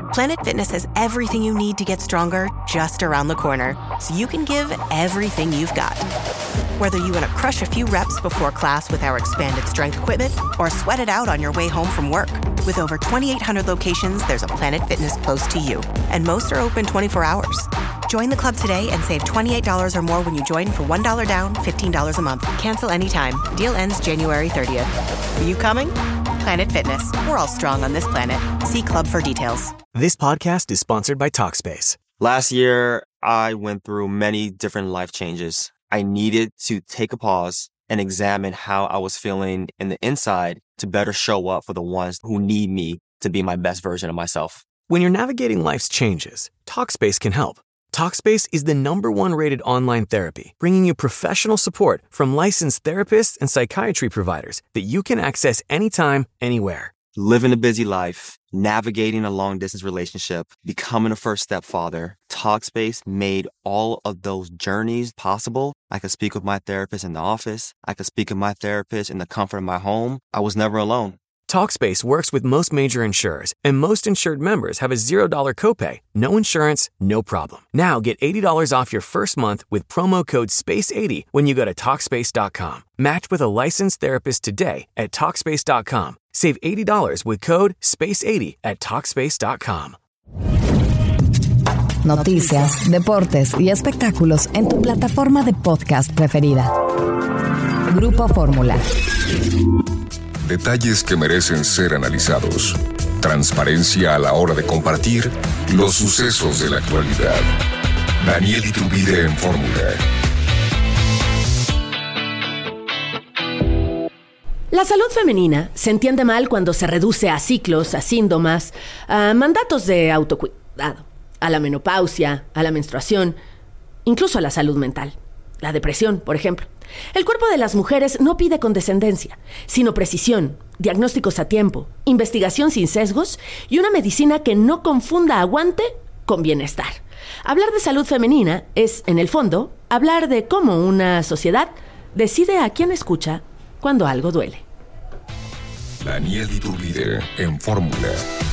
Planet Fitness has everything you need to get stronger just around the corner, so you can give everything you've got. Whether you want to crush a few reps before class with our expanded strength equipment or sweat it out on your way home from work. With over 2,800 locations, there's a Planet Fitness close to you, and most are open 24 hours. Join the club today and save $28 or more when you join for $1 down, $15 a month. Cancel anytime. Deal ends January 30th. Are you coming? Planet Fitness. We're all strong on this planet. See club for details. This podcast is sponsored by Talkspace. Last year, I went through many different life changes. I needed to take a pause and examine how I was feeling in the inside to better show up for the ones who need me to be my best version of myself. When you're navigating life's changes, Talkspace can help. Talkspace is the #1 rated online therapy, bringing you professional support from licensed therapists and psychiatry providers that you can access anytime, anywhere. Living a busy life, navigating a long-distance relationship, becoming a first-step father, Talkspace made all of those journeys possible. I could speak with my therapist in the office. I could speak with my therapist in the comfort of my home. I was never alone. Talkspace works with most major insurers, and most insured members have a $0 copay. No insurance, no problem. Now get $80 off your first month with promo code SPACE80 when you go to Talkspace.com. Match with a licensed therapist today at Talkspace.com. Save $80 with code SPACE80 at Talkspace.com. Noticias, deportes y espectáculos en tu plataforma de podcast preferida. Grupo Fórmula. Detalles que merecen ser analizados. Transparencia a la hora de compartir los sucesos de la actualidad. Daniel Iturbide en Fórmula. La salud femenina se entiende mal cuando se reduce a ciclos, a síntomas, a mandatos de autocuidado, a la menopausia, a la menstruación, incluso a la salud mental. La depresión, por ejemplo. El cuerpo de las mujeres no pide condescendencia, sino precisión, diagnósticos a tiempo, investigación sin sesgos y una medicina que no confunda aguante con bienestar. Hablar de salud femenina es, en el fondo, hablar de cómo una sociedad decide a quién escucha cuando algo duele. Daniel Iturbide en Fórmula.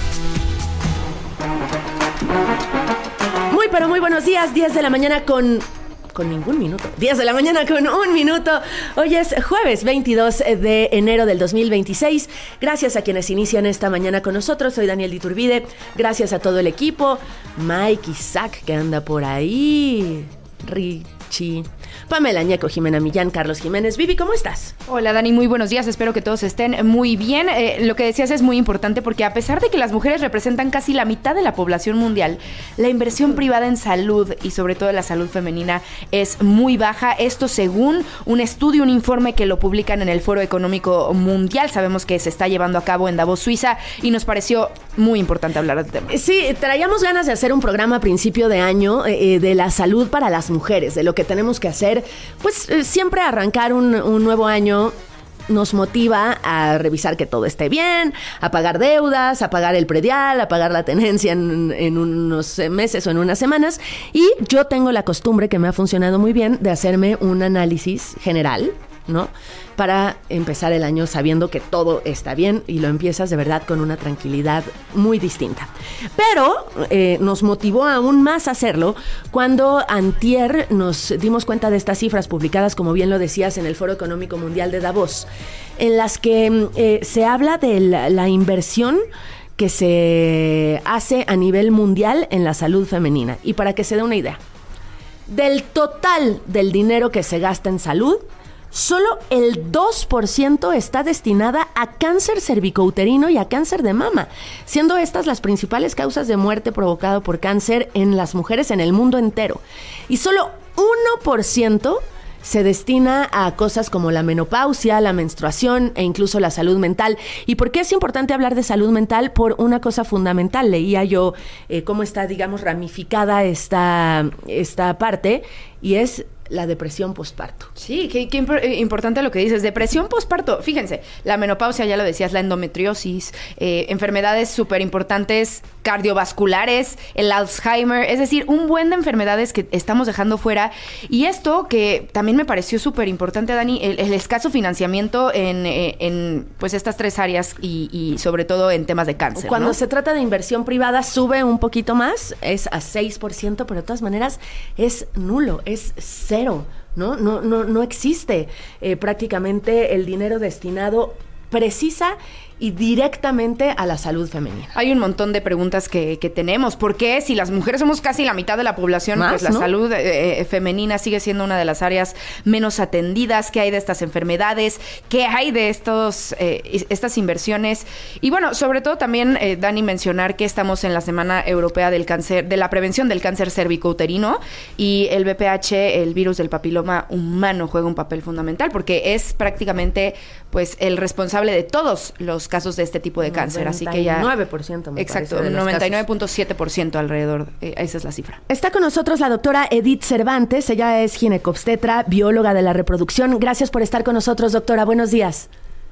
Pero muy buenos días, 10 de la mañana con ningún minuto. 10 de la mañana con un minuto. Hoy es jueves 22 de enero del 2026. Gracias a quienes inician esta mañana con nosotros. Soy Daniel Iturbide. Gracias a todo el equipo. Mike, Isaac, que anda por ahí. Richie, Pamela Ñeco, Jimena Millán, Carlos Jiménez. Vivi, ¿cómo estás? Hola, Dani, muy buenos días. Espero que todos estén muy bien. Lo que decías es muy importante porque a pesar de que las mujeres representan casi la mitad de la población mundial, la inversión privada en salud y sobre todo la salud femenina es muy baja. Esto según un estudio, un informe que lo publican en el Foro Económico Mundial. Sabemos que se está llevando a cabo en Davos, Suiza, y nos pareció muy importante hablar del tema. Sí, traíamos ganas de hacer un programa a principio de año de la salud para las mujeres, de lo que tenemos que hacer. Pues siempre arrancar un nuevo año nos motiva a revisar que todo esté bien, a pagar deudas, a pagar el predial, a pagar la tenencia en unos meses o en unas semanas. Y yo tengo la costumbre, que me ha funcionado muy bien, de hacerme un análisis general, ¿no? Para empezar el año sabiendo que todo está bien y lo empiezas de verdad con una tranquilidad muy distinta. Pero nos motivó aún más a hacerlo cuando antier nos dimos cuenta de estas cifras publicadas, como bien lo decías, en el Foro Económico Mundial de Davos, en las que se habla de la inversión que se hace a nivel mundial en la salud femenina. Y para que se dé una idea, del total del dinero que se gasta en salud, solo el 2% está destinada a cáncer cervicouterino y a cáncer de mama, siendo estas las principales causas de muerte provocado por cáncer en las mujeres en el mundo entero. Y solo 1% se destina a cosas como la menopausia, la menstruación e incluso la salud mental. ¿Y por qué es importante hablar de salud mental? Por una cosa fundamental. Leía yo cómo está, digamos, ramificada esta parte, y es la depresión posparto. Sí, qué importante lo que dices. Depresión posparto. Fíjense, la menopausia, ya lo decías, la endometriosis, enfermedades súper importantes cardiovasculares, el Alzheimer, es decir, un buen de enfermedades que estamos dejando fuera. Y esto que también me pareció súper importante, Dani, el escaso financiamiento en pues estas 3 áreas y sobre todo en temas de cáncer. Cuando ¿no? se trata de inversión privada sube un poquito más, es a 6%, pero de todas maneras es nulo, es cero, ¿no? No existe prácticamente el dinero destinado precisa y directamente a la salud femenina. Hay un montón de preguntas que tenemos. ¿Por qué? Si las mujeres somos casi la mitad de la población, más, pues la salud femenina sigue siendo una de las áreas menos atendidas. ¿Qué hay de estas enfermedades? ¿Qué hay de estas inversiones? Y bueno, sobre todo también, Dani, mencionar que estamos en la Semana Europea del Cáncer, de la prevención del cáncer cérvico-uterino, y el VPH, el virus del papiloma humano, juega un papel fundamental porque es prácticamente pues el responsable de todos los casos de este tipo de cáncer, así que ya 99% me exacto, parece, 99.7% alrededor, esa es la cifra. Está con nosotros la doctora Edith Cervantes, ella es ginecobstetra, bióloga de la reproducción. Gracias por estar con nosotros, doctora. Buenos días.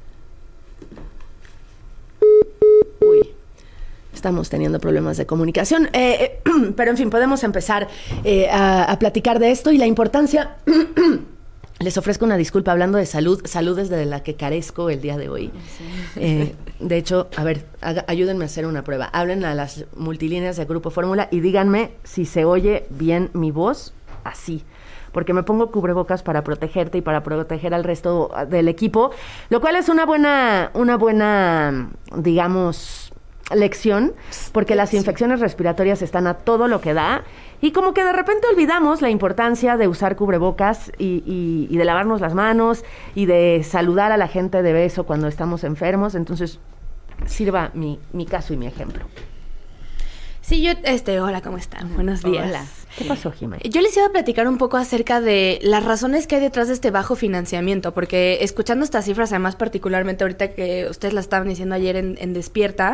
Uy, estamos teniendo problemas de comunicación, pero en fin, podemos empezar a platicar de esto y la importancia. Les ofrezco una disculpa hablando de salud desde la que carezco el día de hoy. Sí. De hecho, a ver, ayúdenme a hacer una prueba. Hablen a las multilíneas de Grupo Fórmula y díganme si se oye bien mi voz así. Porque me pongo cubrebocas para protegerte y para proteger al resto del equipo, lo cual es una buena, digamos, lección, porque las infecciones respiratorias están a todo lo que da. Y como que de repente olvidamos la importancia de usar cubrebocas y de lavarnos las manos y de saludar a la gente de beso cuando estamos enfermos. Entonces, sirva mi caso y mi ejemplo. Sí, hola, ¿cómo están? Buenos días. Hola. ¿Qué pasó, Jimena? Yo les iba a platicar un poco acerca de las razones que hay detrás de este bajo financiamiento, porque escuchando estas cifras, además particularmente ahorita que ustedes las estaban diciendo ayer en Despierta,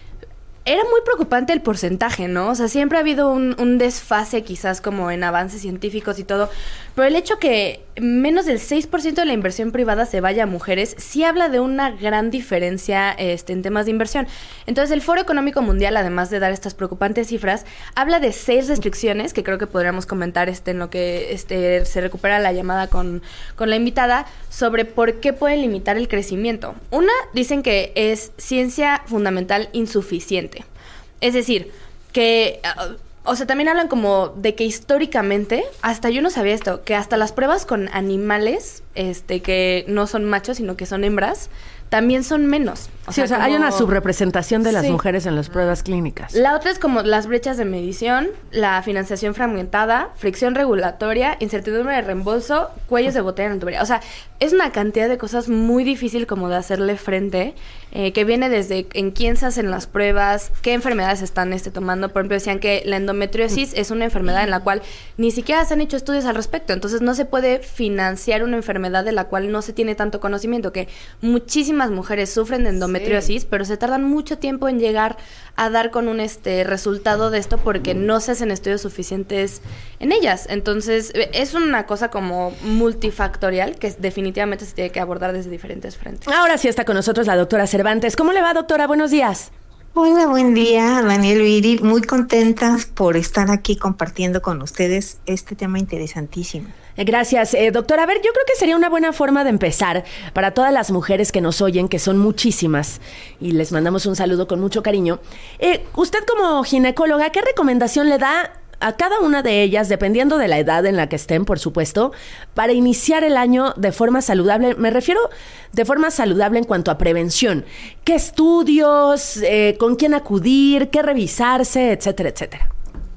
era muy preocupante el porcentaje, ¿no? O sea, siempre ha habido un desfase quizás como en avances científicos y todo, pero el hecho que menos del 6% de la inversión privada se vaya a mujeres sí habla de una gran diferencia en temas de inversión. Entonces, el Foro Económico Mundial, además de dar estas preocupantes cifras, habla de 6 restricciones que creo que podríamos comentar en lo que se recupera la llamada con la invitada sobre por qué pueden limitar el crecimiento. Una, dicen que es ciencia fundamental insuficiente. Es decir, que, o sea, también hablan como de que históricamente, hasta yo no sabía esto, que hasta las pruebas con animales, que no son machos, sino que son hembras, también son menos. O sea, hay una subrepresentación de las mujeres en las pruebas clínicas. La otra es como las brechas de medición, la financiación fragmentada, fricción regulatoria, incertidumbre de reembolso, cuellos de botella en la tubería. O sea, es una cantidad de cosas muy difícil como de hacerle frente, que viene desde en quién se hacen las pruebas, qué enfermedades están tomando. Por ejemplo, decían que la endometriosis es una enfermedad en la cual ni siquiera se han hecho estudios al respecto. Entonces, no se puede financiar una enfermedad de la cual no se tiene tanto conocimiento, que muchísimas mujeres sufren de endometriosis, pero se tardan mucho tiempo en llegar a dar con un resultado de esto porque no se hacen estudios suficientes en ellas. Entonces, es una cosa como multifactorial que definitivamente se tiene que abordar desde diferentes frentes. Ahora sí está con nosotros la doctora Cervantes. ¿Cómo le va, doctora? Buenos días. Hola, buen día, Daniel Viri. Muy contenta por estar aquí compartiendo con ustedes este tema interesantísimo. Gracias, doctora. A ver, yo creo que sería una buena forma de empezar para todas las mujeres que nos oyen, que son muchísimas, y les mandamos un saludo con mucho cariño. Usted como ginecóloga, ¿qué recomendación le da a cada una de ellas, dependiendo de la edad en la que estén, por supuesto, para iniciar el año de forma saludable? Me refiero de forma saludable en cuanto a prevención. ¿Qué estudios, con quién acudir, qué revisarse, etcétera, etcétera?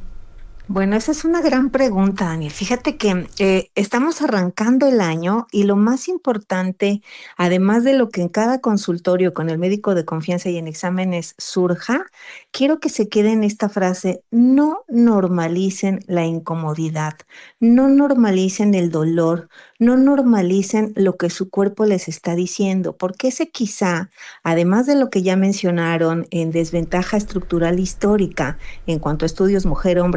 Bueno, esa es una gran pregunta, Daniel. Fíjate que estamos arrancando el año y lo más importante, además de lo que en cada consultorio con el médico de confianza y en exámenes surja, quiero que se quede en esta frase: no normalicen la incomodidad, no normalicen el dolor, no normalicen lo que su cuerpo les está diciendo, porque ese quizá, además de lo que ya mencionaron en desventaja estructural histórica en cuanto a estudios mujer-hombre, etcétera,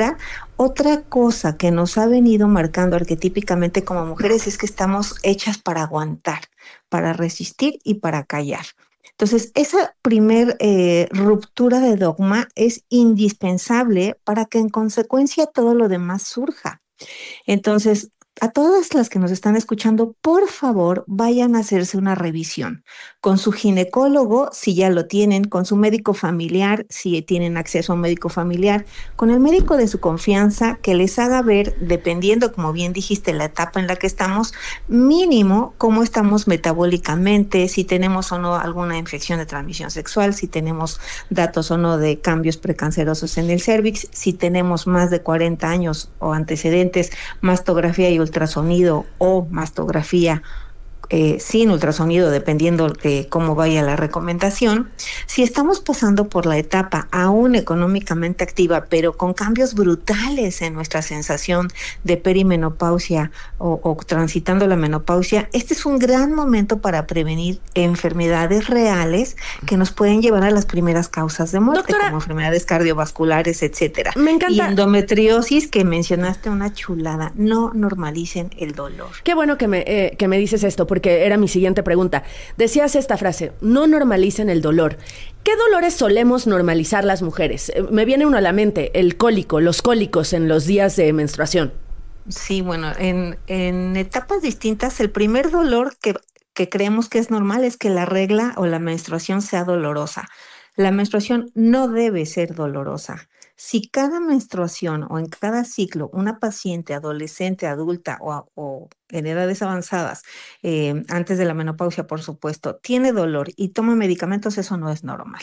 Ahora, otra cosa que nos ha venido marcando arquetípicamente como mujeres es que estamos hechas para aguantar, para resistir y para callar. Entonces, esa primer ruptura de dogma es indispensable para que en consecuencia todo lo demás surja. Entonces, a todas las que nos están escuchando, por favor, vayan a hacerse una revisión con su ginecólogo, si ya lo tienen, con su médico familiar, si tienen acceso a un médico familiar, con el médico de su confianza, que les haga ver, dependiendo, como bien dijiste, la etapa en la que estamos, mínimo cómo estamos metabólicamente, si tenemos o no alguna infección de transmisión sexual, si tenemos datos o no de cambios precancerosos en el cervix, si tenemos más de 40 años o antecedentes, mastografía y ultrasonido o mastografía sin ultrasonido, dependiendo de cómo vaya la recomendación. Si estamos pasando por la etapa aún económicamente activa, pero con cambios brutales en nuestra sensación de perimenopausia o transitando la menopausia, este es un gran momento para prevenir enfermedades reales que nos pueden llevar a las primeras causas de muerte, doctora, como enfermedades cardiovasculares, etcétera. Me encanta. Y endometriosis, que mencionaste, una chulada. No normalicen el dolor. Qué bueno que me dices esto, porque era mi siguiente pregunta. Decías esta frase, no normalicen el dolor. ¿Qué dolores solemos normalizar las mujeres? Me viene uno a la mente, el cólico, los cólicos en los días de menstruación. Sí, bueno, en etapas distintas, el primer dolor que creemos que es normal es que la regla o la menstruación sea dolorosa. La menstruación no debe ser dolorosa. Si cada menstruación o en cada ciclo una paciente adolescente, adulta o en edades avanzadas, antes de la menopausia, por supuesto, tiene dolor y toma medicamentos, eso no es normal.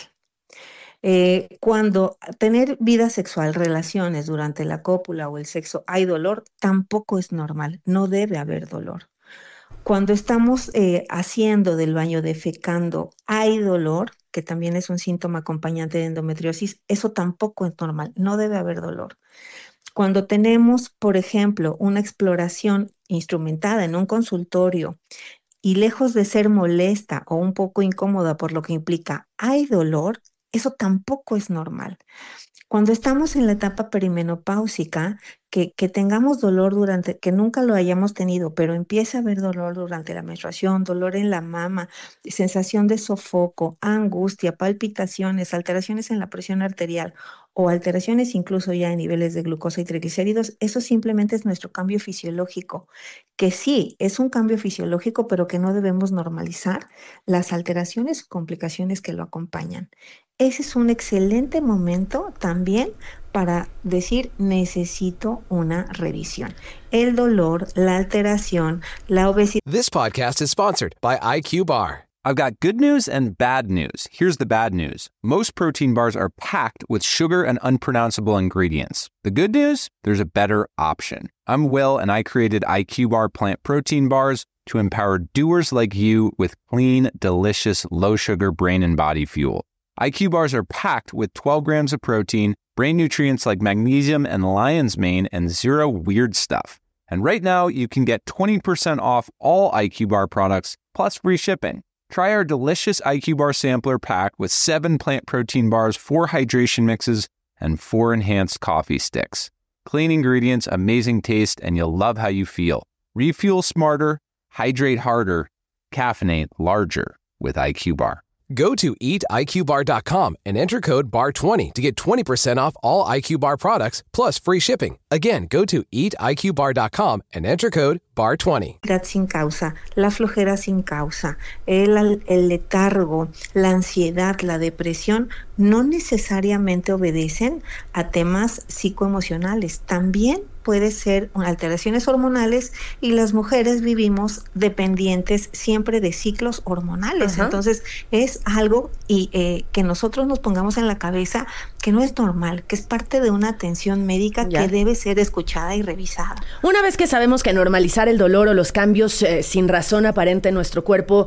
Cuando tener vida sexual, relaciones durante la cópula o el sexo hay dolor, tampoco es normal, no debe haber dolor. Cuando estamos haciendo del baño, defecando, hay dolor, que también es un síntoma acompañante de endometriosis, eso tampoco es normal, no debe haber dolor. Cuando tenemos, por ejemplo, una exploración instrumentada en un consultorio y lejos de ser molesta o un poco incómoda por lo que implica, hay dolor, eso tampoco es normal. Cuando estamos en la etapa perimenopáusica, que tengamos dolor que nunca lo hayamos tenido, pero empieza a haber dolor durante la menstruación, dolor en la mama, sensación de sofoco, angustia, palpitaciones, alteraciones en la presión arterial o alteraciones incluso ya en niveles de glucosa y triglicéridos, eso simplemente es nuestro cambio fisiológico, que sí, es un cambio fisiológico, pero que no debemos normalizar las alteraciones o complicaciones que lo acompañan. Ese es un excelente momento también para decir, necesito una revisión. El dolor, la alteración, la obesidad. This podcast is sponsored by IQ Bar. I've got good news and bad news. Here's the bad news. Most protein bars are packed with sugar and unpronounceable ingredients. The good news? There's a better option. I'm Will, and I created IQ Bar plant protein bars to empower doers like you with clean, delicious, low-sugar brain and body fuel. IQ bars are packed with 12 grams of protein, brain nutrients like magnesium and lion's mane, and zero weird stuff. And right now, you can get 20% off all IQ Bar products, plus free shipping. Try our delicious IQ Bar sampler pack with 7 plant protein bars, 4 hydration mixes, and 4 enhanced coffee sticks. Clean ingredients, amazing taste, and you'll love how you feel. Refuel smarter, hydrate harder, caffeinate larger with IQ Bar. Go to eatiqbar.com and enter code BAR20 to get 20% off all IQ Bar products plus free shipping. Again, go to eatiqbar.com and enter code BAR20. Sin causa, la flojera sin causa, el letargo, la ansiedad, la depresión, no necesariamente obedecen a temas psicoemocionales. También puede ser alteraciones hormonales y las mujeres vivimos dependientes siempre de ciclos hormonales. Ajá. Entonces es algo que nosotros nos pongamos en la cabeza que no es normal, que es parte de una atención médica que debe ser escuchada y revisada. Una vez que sabemos que normalizar el dolor o los cambios sin razón aparente en nuestro cuerpo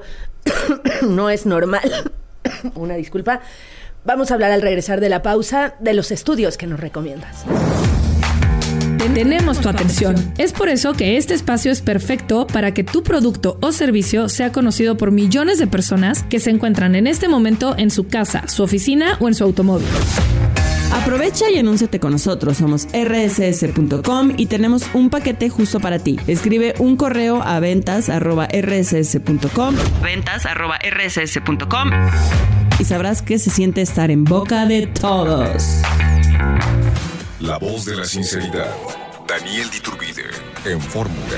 no es normal, una disculpa, vamos a hablar al regresar de la pausa de los estudios que nos recomiendas. Tenemos tu atención. Es por eso que este espacio es perfecto para que tu producto o servicio sea conocido por millones de personas que se encuentran en este momento en su casa, su oficina o en su automóvil. Aprovecha y anúnciate con nosotros. Somos rss.com y tenemos un paquete justo para ti. Escribe un correo a ventas@rss.com y sabrás qué se siente estar en boca de todos. La voz de la sinceridad. Daniel Iturbide en Fórmula.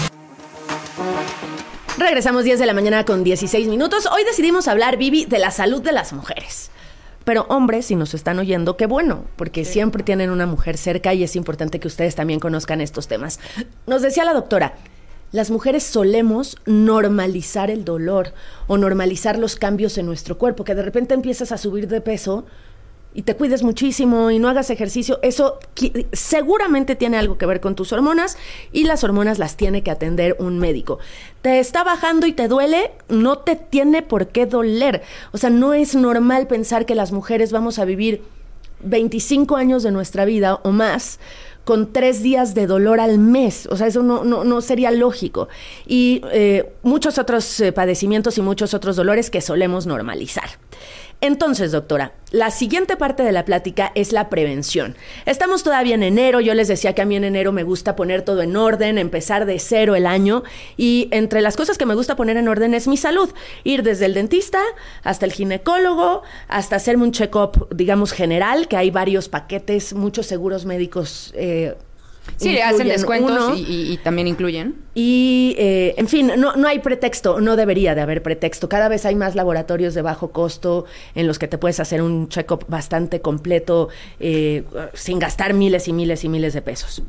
Regresamos 10 de la mañana con 16 minutos. Hoy decidimos hablar, Vivi, de la salud de las mujeres. Pero hombres, si nos están oyendo, qué bueno, porque siempre tienen una mujer cerca y es importante que ustedes también conozcan estos temas. Nos decía la doctora, las mujeres solemos normalizar el dolor o normalizar los cambios en nuestro cuerpo, que de repente empiezas a subir de peso y te cuides muchísimo y no hagas ejercicio. Eso seguramente tiene algo que ver con tus hormonas y las hormonas las tiene que atender un médico. Te está bajando y te duele, no te tiene por qué doler. O sea, no es normal pensar que las mujeres vamos a vivir 25 años de nuestra vida o más con 3 días de dolor al mes. O sea, eso no sería lógico. Y muchos otros padecimientos y muchos otros dolores que solemos normalizar. Entonces, doctora, la siguiente parte de la plática es la prevención. Estamos todavía en enero, yo les decía que a mí en enero me gusta poner todo en orden, empezar de cero el año, y entre las cosas que me gusta poner en orden es mi salud. Ir desde el dentista hasta el ginecólogo, hasta hacerme un check-up, digamos, general, que hay varios paquetes, muchos seguros médicos sí, le hacen descuentos y también incluyen. Y, en fin, no hay pretexto, no debería de haber pretexto. Cada vez hay más laboratorios de bajo costo en los que te puedes hacer un check-up bastante completo sin gastar miles y miles y miles de pesos.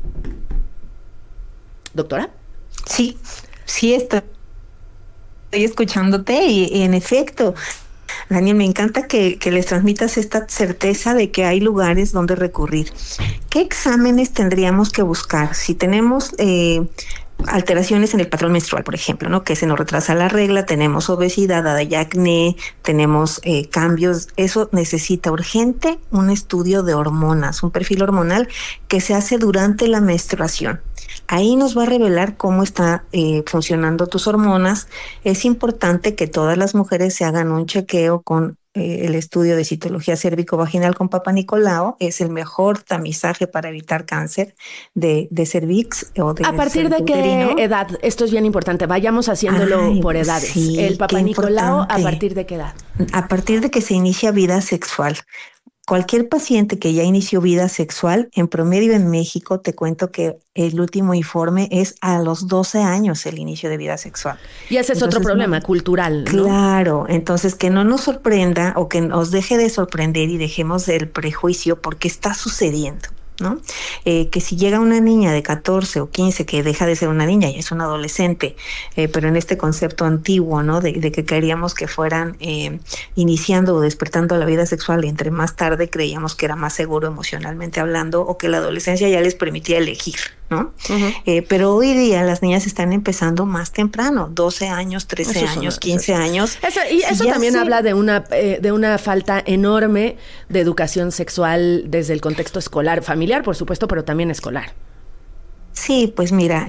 ¿Doctora? Sí, estoy escuchándote y en efecto... Daniel, me encanta que les transmitas esta certeza de que hay lugares donde recurrir. ¿Qué exámenes tendríamos que buscar? Si tenemos alteraciones en el patrón menstrual, por ejemplo, ¿no? Que se nos retrasa la regla, tenemos obesidad, hay acné, tenemos cambios, eso necesita urgente un estudio de hormonas, un perfil hormonal que se hace durante la menstruación. Ahí nos va a revelar cómo está funcionando tus hormonas. Es importante que todas las mujeres se hagan un chequeo con el estudio de citología cérvico-vaginal con Papa Nicolau. Es el mejor tamizaje para evitar cáncer de cervix o de ¿A partir de qué edad? Esto es bien importante. Vayamos haciéndolo por edades. Sí, el Papa Nicolau, ¿a partir de qué edad? A partir de que se inicia vida sexual. Cualquier paciente que ya inició vida sexual, en promedio en México, te cuento que el último informe es a los 12 años el inicio de vida sexual. Y ese es otro problema cultural, ¿no? Claro, entonces que no nos sorprenda o que nos deje de sorprender y dejemos el prejuicio porque está sucediendo, ¿no? Que si llega una niña de 14 o 15 que deja de ser una niña y es una adolescente, pero en este concepto antiguo, ¿no? De que queríamos que fueran iniciando o despertando la vida sexual, y entre más tarde creíamos que era más seguro emocionalmente hablando, o que la adolescencia ya les permitía elegir, ¿no? Uh-huh. Pero hoy día las niñas están empezando más temprano, 12 años, 13 años, 15 años. Eso también habla de una falta enorme de educación sexual desde el contexto escolar, familiar, por supuesto, pero también escolar. Sí, pues mira,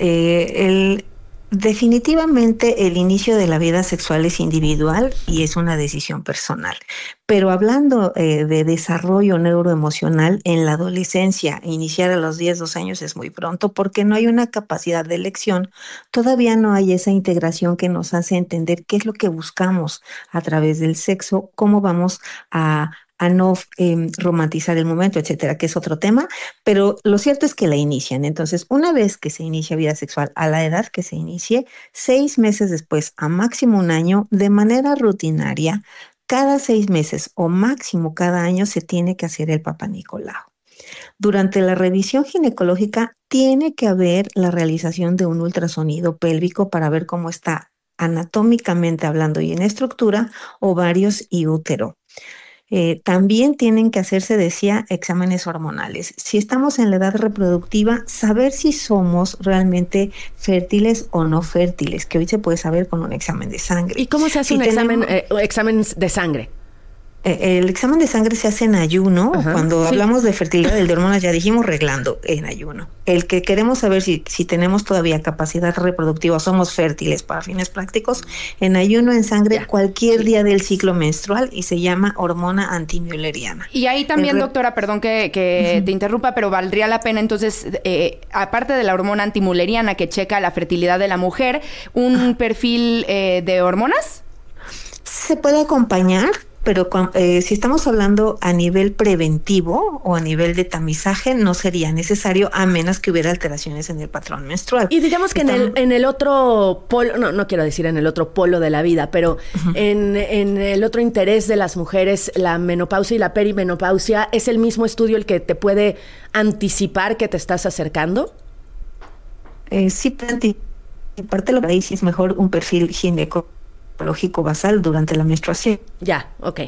definitivamente el inicio de la vida sexual es individual y es una decisión personal. Pero hablando de desarrollo neuroemocional en la adolescencia, iniciar a los 10, 12 años es muy pronto porque no hay una capacidad de elección. Todavía no hay esa integración que nos hace entender qué es lo que buscamos a través del sexo, cómo vamos a no romantizar el momento, etcétera, que es otro tema, pero lo cierto es que la inician. Entonces, una vez que se inicia vida sexual, a la edad que se inicie, 6 meses después, a máximo 1 año, de manera rutinaria, cada 6 meses o máximo cada año se tiene que hacer el Papa Nicolau. Durante la revisión ginecológica tiene que haber la realización de un ultrasonido pélvico para ver cómo está anatómicamente hablando y en estructura, ovarios y útero. También tienen que hacerse, decía, exámenes hormonales. Si estamos en la edad reproductiva, saber si somos realmente fértiles o no fértiles, que hoy se puede saber con un examen de sangre. ¿Y cómo se hace un examen de sangre? El examen de sangre se hace en ayuno. Ajá, cuando hablamos de fertilidad, el de hormonas, ya dijimos reglando en ayuno. El que queremos saber si tenemos todavía capacidad reproductiva, somos fértiles para fines prácticos, en ayuno en sangre cualquier día del ciclo menstrual, y se llama hormona antimülleriana. Y ahí también, doctora, perdón que te interrumpa, pero valdría la pena entonces, aparte de la hormona antimülleriana que checa la fertilidad de la mujer, un perfil de hormonas. Se puede acompañar, pero si estamos hablando a nivel preventivo o a nivel de tamizaje, no sería necesario, a menos que hubiera alteraciones en el patrón menstrual. Y digamos que en el otro polo, no quiero decir en el otro polo de la vida, pero en el otro interés de las mujeres, la menopausia y la perimenopausia, ¿es el mismo estudio el que te puede anticipar que te estás acercando? Sí, puede anticiparte, lo que ahí sí es mejor un perfil ginecológico basal durante la menstruación. Ya, ok.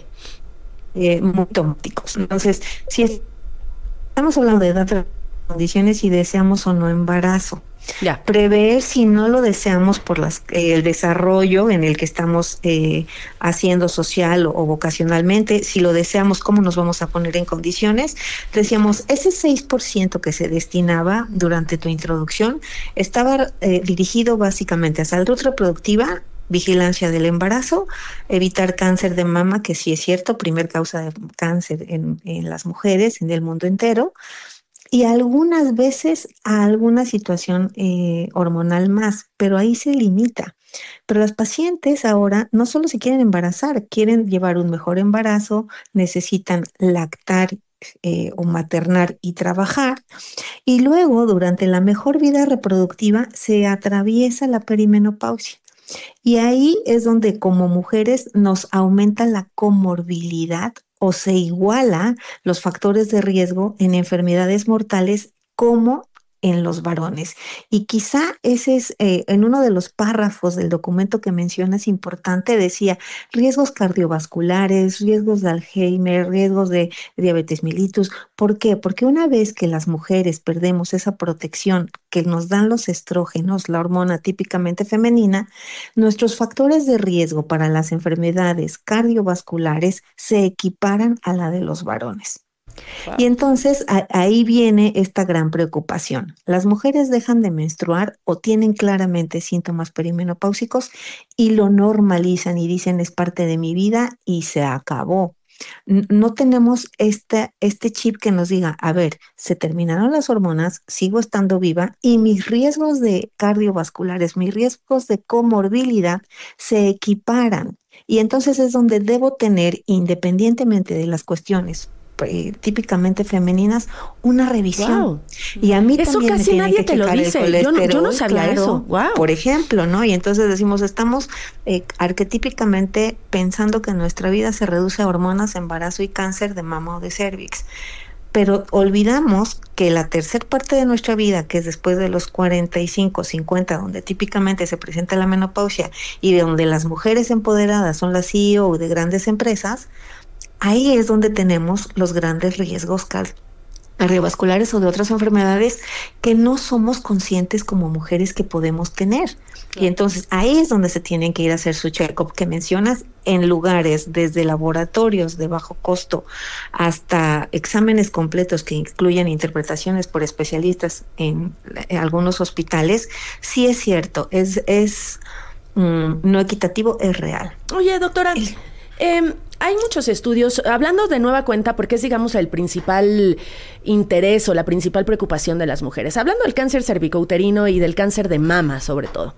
Muy automáticos. Entonces, si estamos hablando de edad, condiciones y deseamos o no embarazo. Ya. Prever si no lo deseamos por el desarrollo en el que estamos haciendo social o vocacionalmente, si lo deseamos, cómo nos vamos a poner en condiciones. Decíamos, ese 6% que se destinaba durante tu introducción estaba dirigido básicamente a salud reproductiva, vigilancia del embarazo, evitar cáncer de mama, que sí es cierto, primer causa de cáncer en las mujeres en el mundo entero, y algunas veces a alguna situación hormonal más, pero ahí se limita. Pero las pacientes ahora no solo se quieren embarazar, quieren llevar un mejor embarazo, necesitan lactar o maternar y trabajar, y luego durante la mejor vida reproductiva se atraviesa la perimenopausia. Y ahí es donde como mujeres nos aumenta la comorbilidad o se iguala los factores de riesgo en enfermedades mortales como en los varones. Y quizá ese es, en uno de los párrafos del documento que mencionas importante, decía riesgos cardiovasculares, riesgos de Alzheimer, riesgos de diabetes mellitus. ¿Por qué? Porque una vez que las mujeres perdemos esa protección que nos dan los estrógenos, la hormona típicamente femenina, nuestros factores de riesgo para las enfermedades cardiovasculares se equiparan a la de los varones. Wow. Y entonces ahí viene esta gran preocupación. Las mujeres dejan de menstruar o tienen claramente síntomas perimenopáusicos y lo normalizan y dicen es parte de mi vida y se acabó. No tenemos este chip que nos diga, a ver, se terminaron las hormonas, sigo estando viva y mis riesgos de cardiovasculares, mis riesgos de comorbilidad se equiparan. Y entonces es donde debo tener, independientemente de las cuestiones típicamente femeninas, una revisión. Wow. Y a mí eso también casi nadie te lo dice. Yo no sabía eso. Wow. Por ejemplo, ¿no? Y entonces decimos, estamos arquetípicamente pensando que nuestra vida se reduce a hormonas, embarazo y cáncer de mama o de cérvix. Pero olvidamos que la tercera parte de nuestra vida, que es después de los 45, 50, donde típicamente se presenta la menopausia y de donde las mujeres empoderadas son las CEO de grandes empresas, ahí es donde tenemos los grandes riesgos cardiovasculares o de otras enfermedades que no somos conscientes como mujeres que podemos tener. Y entonces ahí es donde se tienen que ir a hacer su check-up que mencionas, en lugares desde laboratorios de bajo costo hasta exámenes completos que incluyen interpretaciones por especialistas en algunos hospitales. Sí es cierto, es no equitativo, es real. Oye, doctora, hay muchos estudios, hablando de nueva cuenta, porque es, digamos, el principal interés o la principal preocupación de las mujeres. Hablando del cáncer cervicouterino y del cáncer de mama, sobre todo.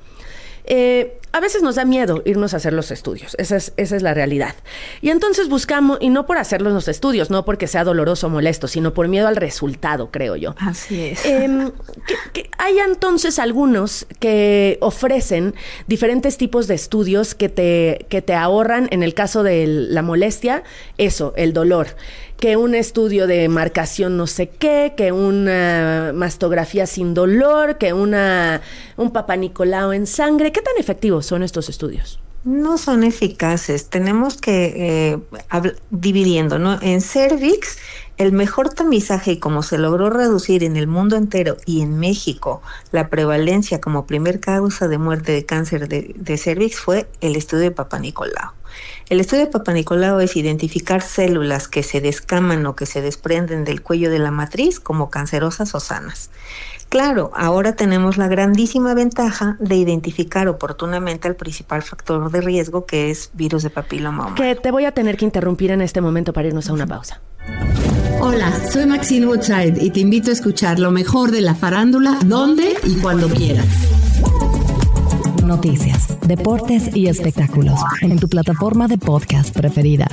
A veces nos da miedo irnos a hacer los estudios, esa es la realidad. Y entonces buscamos, y no por hacerlos los estudios, no porque sea doloroso o molesto, sino por miedo al resultado, creo yo. Así es. Que hay entonces algunos que ofrecen diferentes tipos de estudios que te ahorran, en el caso de la molestia, eso, el dolor. Que un estudio de marcación no sé qué, que una mastografía sin dolor, que un Papa Nicolau en sangre. ¿Qué tan efectivos son estos estudios? No son eficaces. Tenemos que dividiendo, ¿no? En cervix, el mejor tamizaje, y como se logró reducir en el mundo entero y en México la prevalencia como primer causa de muerte de cáncer de cervix, fue el estudio de Papa Nicolau. El estudio de Papanicolau es identificar células que se descaman o que se desprenden del cuello de la matriz como cancerosas o sanas. Claro, ahora tenemos la grandísima ventaja de identificar oportunamente el principal factor de riesgo, que es virus de papiloma humano. Que te voy a tener que interrumpir en este momento para irnos a una pausa. Hola, soy Maxine Woodside y te invito a escuchar lo mejor de la farándula, donde y cuando quieras. Noticias, deportes y espectáculos en tu plataforma de podcast preferida.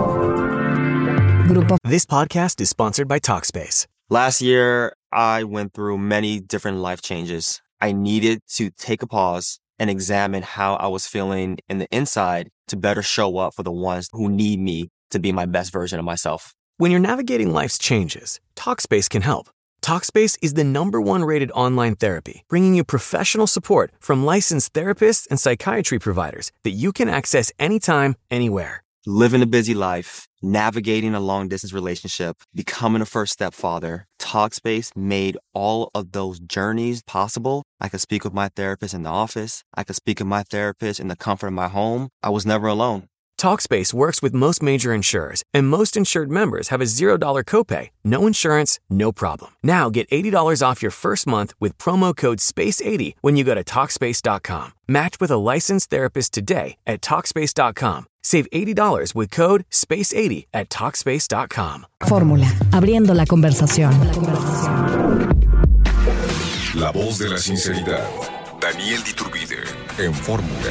Grupo. This podcast is sponsored by Talkspace. Last year, I went through many different life changes. I needed to take a pause and examine how I was feeling in the inside to better show up for the ones who need me to be my best version of myself. When you're navigating life's changes, Talkspace can help. Talkspace is the #1 rated online therapy, bringing you professional support from licensed therapists and psychiatry providers that you can access anytime, anywhere. Living a busy life, navigating a long-distance relationship, becoming a first-step father, Talkspace made all of those journeys possible. I could speak with my therapist in the office. I could speak with my therapist in the comfort of my home. I was never alone. Talkspace works with most major insurers, and most insured members have a $0 copay. No insurance, no problem. Now get $80 off your first month with promo code SPACE80 when you go to Talkspace.com. Match with a licensed therapist today at Talkspace.com. Save $80 with code SPACE80 at Talkspace.com. Fórmula, abriendo la conversación. La voz de la sinceridad. Daniel Iturbide en Fórmula.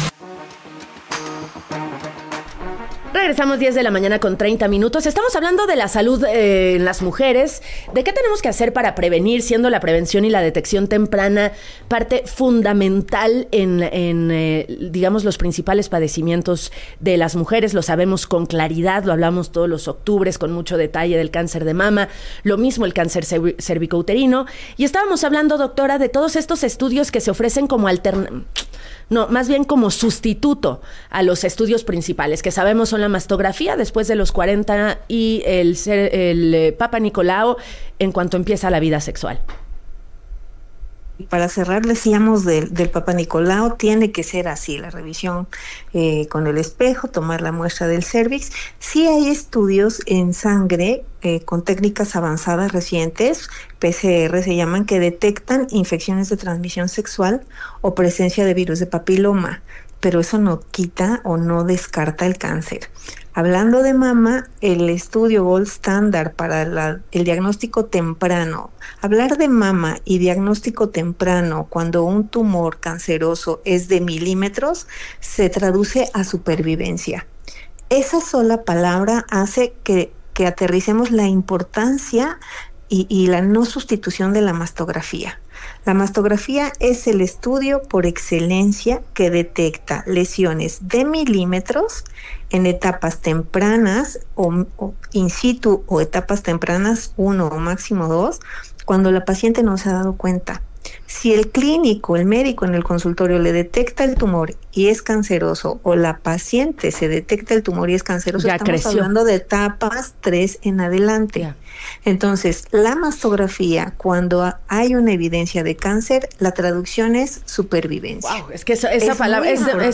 Regresamos 10 de la mañana con 30 minutos. Estamos hablando de la salud en las mujeres, de qué tenemos que hacer para prevenir, siendo la prevención y la detección temprana parte fundamental en digamos, los principales padecimientos de las mujeres. Lo sabemos con claridad, lo hablamos todos los octubres con mucho detalle del cáncer de mama, lo mismo el cáncer cervicouterino. Y estábamos hablando, doctora, de todos estos estudios que se ofrecen como más bien como sustituto a los estudios principales, que sabemos son la mastografía después de los 40 y el Papanicolau en cuanto empieza la vida sexual. Para cerrar, decíamos del Papanicolau, tiene que ser así, la revisión con el espejo, tomar la muestra del cérvix. Sí hay estudios en sangre con técnicas avanzadas recientes, PCR se llaman, que detectan infecciones de transmisión sexual o presencia de virus de papiloma, pero eso no quita o no descarta el cáncer. Hablando de mama, el estudio Gold Standard para el diagnóstico temprano. Hablar de mama y diagnóstico temprano cuando un tumor canceroso es de milímetros se traduce a supervivencia. Esa sola palabra hace que aterricemos la importancia y la no sustitución de la mastografía. La mastografía es el estudio por excelencia que detecta lesiones de milímetros en etapas tempranas o in situ o etapas tempranas 1 o máximo 2, cuando la paciente no se ha dado cuenta. Si el clínico, el médico en el consultorio le detecta el tumor y es canceroso, o la paciente se detecta el tumor y es canceroso, estamos hablando de etapas 3 en adelante. Ya. Entonces, la mastografía, cuando hay una evidencia de cáncer, la traducción es supervivencia. Wow, es que esa palabra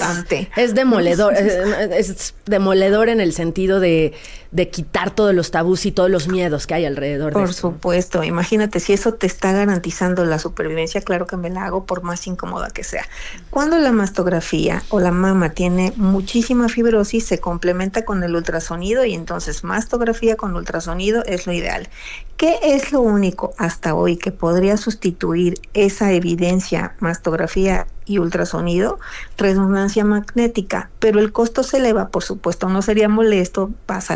es demoledor. Es demoledor en el sentido de quitar todos los tabús y todos los miedos que hay alrededor de esto. Por supuesto, imagínate, si eso te está garantizando la supervivencia, claro que me la hago por más incómoda que sea. Cuando la mastografía o la mama tiene muchísima fibrosis, se complementa con el ultrasonido, y entonces mastografía con ultrasonido es lo ideal. ¿Qué es lo único hasta hoy que podría sustituir esa evidencia, mastografía y ultrasonido? Resonancia magnética, pero el costo se eleva, por supuesto. No sería molesto, pasa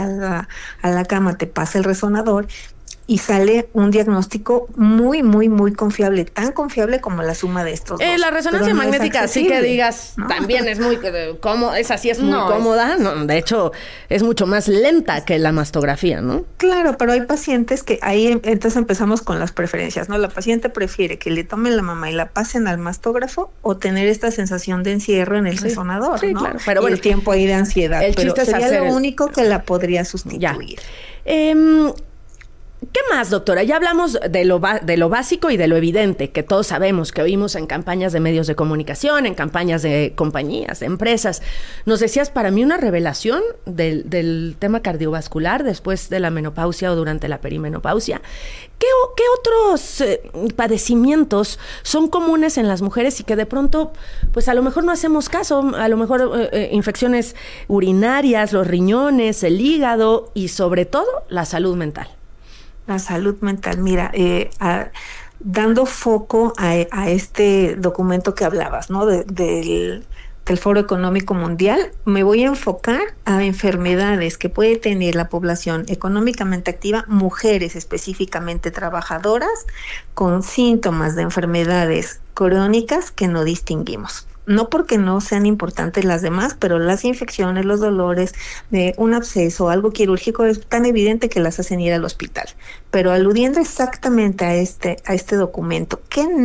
a la cama, te pasa el resonador y sale un diagnóstico muy, muy, muy confiable, tan confiable como la suma de estos dos. La resonancia magnética, sí que digas, ¿no? También es muy cómoda, esa sí es muy cómoda, no, de hecho es mucho más lenta que la mastografía, ¿no? Claro, pero hay pacientes que ahí entonces empezamos con las preferencias, ¿no? La paciente prefiere que le tomen la mama y la pasen al mastógrafo, o tener esta sensación de encierro en el resonador, sí, ¿no? Claro, pero bueno, el tiempo ahí de ansiedad, el chiste pero es sería lo único que la podría sustituir. ¿Qué más, doctora? Ya hablamos de lo básico y de lo evidente, que todos sabemos, que oímos en campañas de medios de comunicación, en campañas de compañías, de empresas. Nos decías, para mí una revelación del tema cardiovascular después de la menopausia o durante la perimenopausia. ¿Qué otros padecimientos son comunes en las mujeres y que de pronto, pues a lo mejor no hacemos caso? A lo mejor infecciones urinarias, los riñones, el hígado y sobre todo la salud mental. La salud mental, mira, dando foco a este documento que hablabas, ¿no? Del Foro Económico Mundial, me voy a enfocar a enfermedades que puede tener la población económicamente activa, mujeres específicamente trabajadoras, con síntomas de enfermedades crónicas que no distinguimos. No porque no sean importantes las demás, pero las infecciones, los dolores de un absceso, algo quirúrgico, es tan evidente que las hacen ir al hospital. Pero aludiendo exactamente a este documento,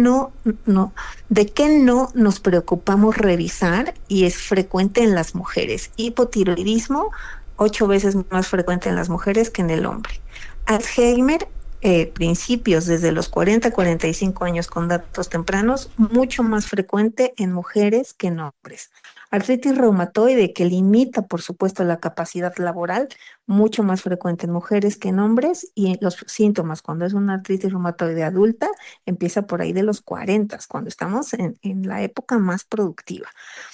¿de qué no nos preocupamos revisar? Y es frecuente en las mujeres. Hipotiroidismo, 8 veces más frecuente en las mujeres que en el hombre. Alzheimer, principios desde los 40 a 45 años con datos tempranos, mucho más frecuente en mujeres que en hombres. Artritis reumatoide, que limita, por supuesto, la capacidad laboral, mucho más frecuente en mujeres que en hombres, y los síntomas, cuando es una artritis reumatoide adulta, empieza por ahí de los 40, cuando estamos en la época más productiva.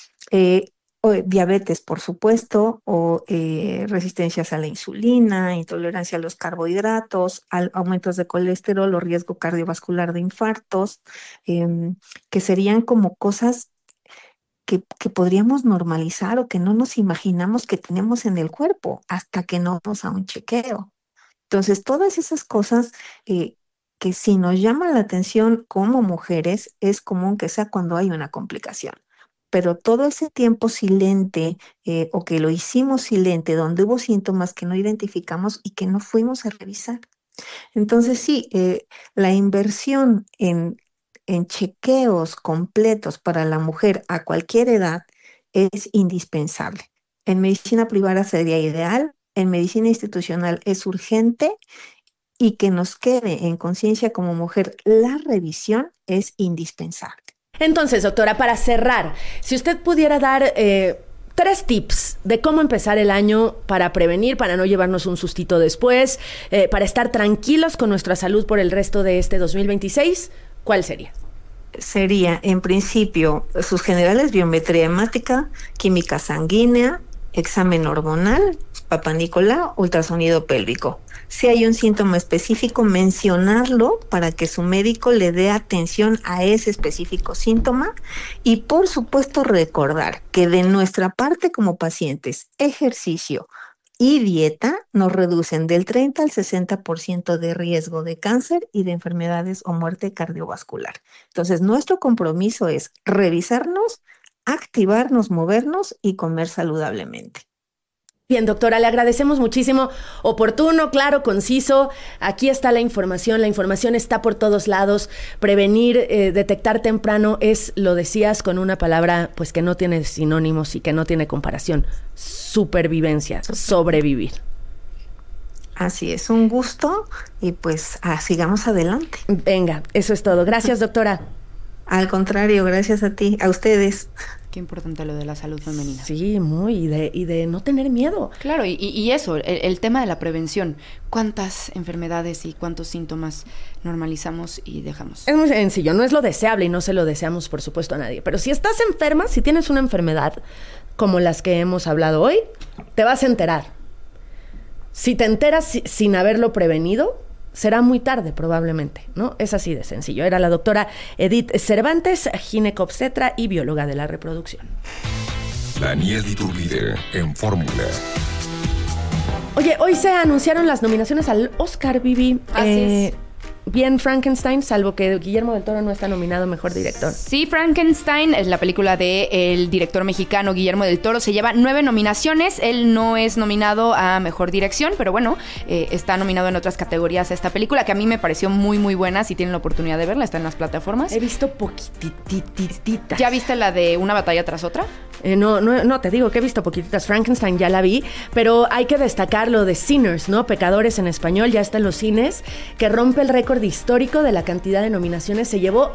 O diabetes, por supuesto, o resistencias a la insulina, intolerancia a los carbohidratos, aumentos de colesterol o riesgo cardiovascular de infartos, que serían como cosas que podríamos normalizar o que no nos imaginamos que tenemos en el cuerpo hasta que no vamos a un chequeo. Entonces, todas esas cosas que si nos llama la atención como mujeres, es común que sea cuando hay una complicación. Pero todo ese tiempo silente o que lo hicimos silente, donde hubo síntomas que no identificamos y que no fuimos a revisar. Entonces sí, la inversión en chequeos completos para la mujer a cualquier edad es indispensable. En medicina privada sería ideal, en medicina institucional es urgente, y que nos quede en conciencia como mujer la revisión es indispensable. Entonces, doctora, para cerrar, si usted pudiera dar 3 tips de cómo empezar el año para prevenir, para no llevarnos un sustito después, para estar tranquilos con nuestra salud por el resto de este 2026, ¿cuál sería? Sería, en principio, sus generales: biometría hemática, química sanguínea, examen hormonal, Papá Nicolau, ultrasonido pélvico. Si hay un síntoma específico, mencionarlo para que su médico le dé atención a ese específico síntoma. Y por supuesto recordar que de nuestra parte como pacientes, ejercicio y dieta nos reducen del 30 al 60% de riesgo de cáncer y de enfermedades o muerte cardiovascular. Entonces, nuestro compromiso es revisarnos, activarnos, movernos y comer saludablemente. Bien, doctora, le agradecemos muchísimo. Oportuno, claro, conciso. Aquí está la información está por todos lados. Prevenir, detectar temprano es, lo decías con una palabra pues que no tiene sinónimos y que no tiene comparación. Supervivencia, sobrevivir. Así es, un gusto y pues sigamos adelante. Venga, eso es todo. Gracias, doctora. Al contrario, gracias a ti, a ustedes. Qué importante lo de la salud femenina. Sí, muy, y de no tener miedo. Claro, y eso, el tema de la prevención. ¿Cuántas enfermedades y cuántos síntomas normalizamos y dejamos? Es muy sencillo, no es lo deseable y no se lo deseamos, por supuesto, a nadie. Pero si estás enferma, si tienes una enfermedad como las que hemos hablado hoy, te vas a enterar. Si te enteras sin haberlo prevenido, será muy tarde probablemente, ¿no? Es así de sencillo. Era la doctora Edith Cervantes, ginecobstetra y bióloga de la reproducción. Daniel Iturbide en Fórmula. Oye, hoy se anunciaron las nominaciones al Oscar, Vivi. Así es. Bien Frankenstein, salvo que Guillermo del Toro no está nominado a Mejor Director. Sí, Frankenstein es la película del director mexicano Guillermo del Toro. Se lleva 9 nominaciones. Él no es nominado a Mejor Dirección, pero bueno, está nominado en otras categorías esta película, que a mí me pareció muy, muy buena. Si tienen la oportunidad de verla, está en las plataformas. He visto poquititita. ¿Ya viste la de Una batalla tras otra? No, te digo que he visto poquititas. Frankenstein ya la vi, pero hay que destacar lo de Sinners, ¿no? Pecadores en español, ya está en los cines, que rompe el récord histórico de la cantidad de nominaciones. Se llevó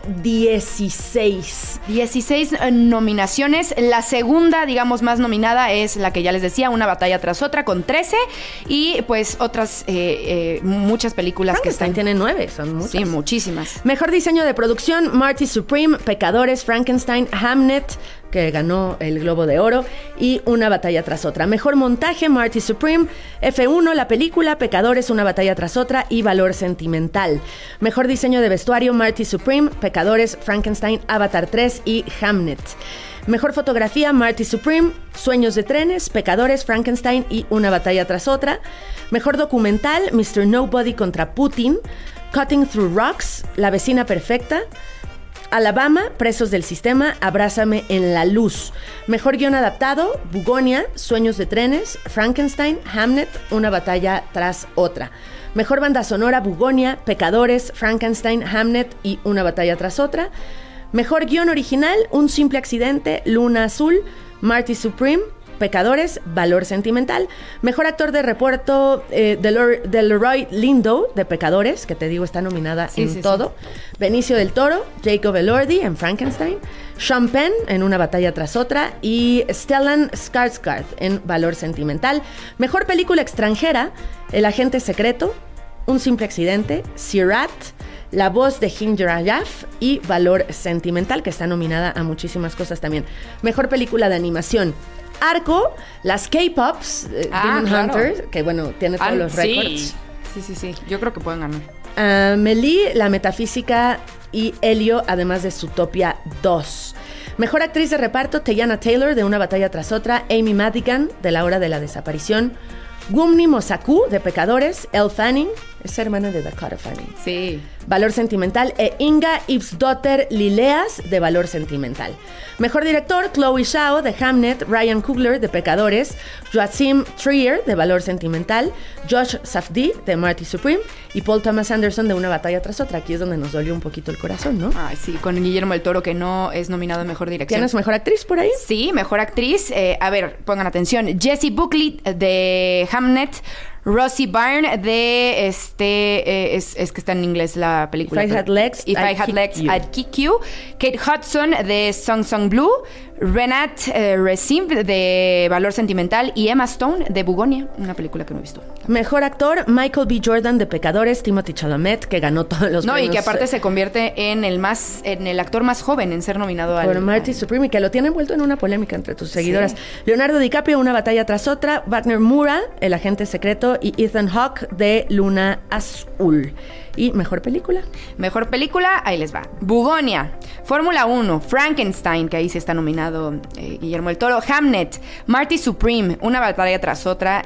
16. 16 nominaciones. La segunda, digamos, más nominada es la que ya les decía, Una batalla tras otra, con 13. Y pues otras muchas películas que están... tiene 9, son muchas. Sí, muchísimas. Mejor diseño de producción, Marty Supreme, Pecadores, Frankenstein, Hamnet, que ganó el Globo de Oro, y Una batalla tras otra. Mejor montaje, Marty Supreme, F1, la película, Pecadores, Una batalla tras otra y Valor sentimental. Mejor diseño de vestuario, Marty Supreme, Pecadores, Frankenstein, Avatar 3 y Hamnet. Mejor fotografía, Marty Supreme, Sueños de trenes, Pecadores, Frankenstein y Una batalla tras otra. Mejor documental, Mr. Nobody contra Putin, Cutting Through Rocks, La vecina perfecta, Alabama, Presos del sistema, Abrázame en la luz. Mejor guión adaptado, Bugonia, Sueños de trenes, Frankenstein, Hamnet, Una batalla tras otra. Mejor banda sonora, Bugonia, Pecadores, Frankenstein, Hamnet y Una batalla tras otra. Mejor guión original, Un simple accidente, Luna azul, Marty Supreme, Pecadores, Valor sentimental. Mejor actor de reparto, Delroy Lindo, de Pecadores, que te digo está nominada en todo. Sí. Benicio del Toro, Jacob Elordi en Frankenstein. Sean Penn en Una batalla tras otra. Y Stellan Skarsgård en Valor sentimental. Mejor película extranjera, El agente secreto, Un simple accidente, Sirat, La voz de Ginger Ayaf y Valor sentimental, que está nominada a muchísimas cosas también. Mejor película de animación, Arco, las K-Pops, Demon Hunter, que bueno, tiene todos los récords. Sí. Yo creo que pueden ganar. Melie, La metafísica y Helio, además de Zootopia 2. Mejor actriz de reparto, Teyana Taylor, de Una batalla tras otra, Amy Madigan, de La hora de la desaparición, Gumni Mosaku, de Pecadores, Elle Fanning, es hermana de Dakota Fanning. Sí. Valor sentimental, e Inga Ibsdotter Lileas, de Valor sentimental. Mejor director, Chloe Zhao, de Hamnet, Ryan Coogler, de Pecadores, Joachim Trier, de Valor sentimental, Josh Safdie, de Marty Supreme, y Paul Thomas Anderson, de Una batalla tras otra. Aquí es donde nos dolió un poquito el corazón, ¿no? Ay, sí, con Guillermo del Toro, que no es nominado en Mejor Dirección. ¿Tienes Mejor Actriz por ahí? Sí, Mejor Actriz. A ver, pongan atención. Jessie Buckley, de Hamnet, Rosie Byrne, de es que está en inglés la película. If I Had Legs, I'd Kick You. Kate Hudson, de Song Song Blue. Renate Resim, de Valor sentimental. Y Emma Stone, de Bugonia, una película que no he visto. Mejor actor, Michael B. Jordan, de Pecadores, Timothée Chalamet, que ganó todos los premios. Y que aparte se convierte en el actor más joven en ser nominado por Marty Supreme, y que lo tiene envuelto en una polémica entre tus seguidoras. Sí. Leonardo DiCaprio, Una batalla tras otra. Wagner Moura, El agente secreto. Y Ethan Hawke, de Luna azul. ¿Y mejor película? Mejor película, ahí les va. Bugonia, Fórmula 1, Frankenstein, que ahí sí está nominado Guillermo del Toro, Hamnet, Marty Supreme, Una batalla tras otra,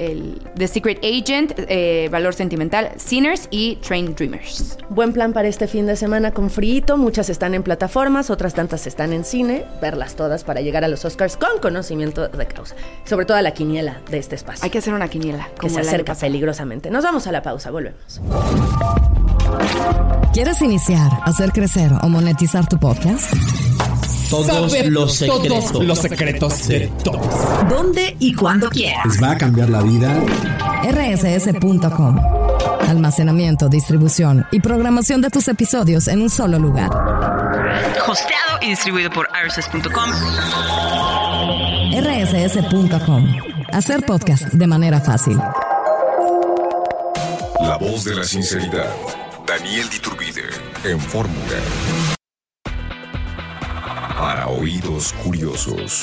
The Secret Agent, Valor sentimental, Sinners y Train Dreamers. Buen plan para este fin de semana con frío. Muchas están en plataformas, otras tantas están en cine. Verlas todas para llegar a los Oscars con conocimiento de causa. Sobre todo a la quiniela de este espacio. Hay que hacer una quiniela. Que se acerca peligrosamente. Nos vamos a la pausa, volvemos. ¿Quieres iniciar, hacer crecer o monetizar tu podcast? Todos los secretos de todos. ¿Dónde y cuándo quieras? Les va a cambiar la vida. rss.com. Almacenamiento, distribución y programación de tus episodios en un solo lugar. Hosteado y distribuido por rss.com. rss.com. Hacer podcast de manera fácil. La voz de la sinceridad. Daniel Iturbide en Fórmula. Para oídos curiosos.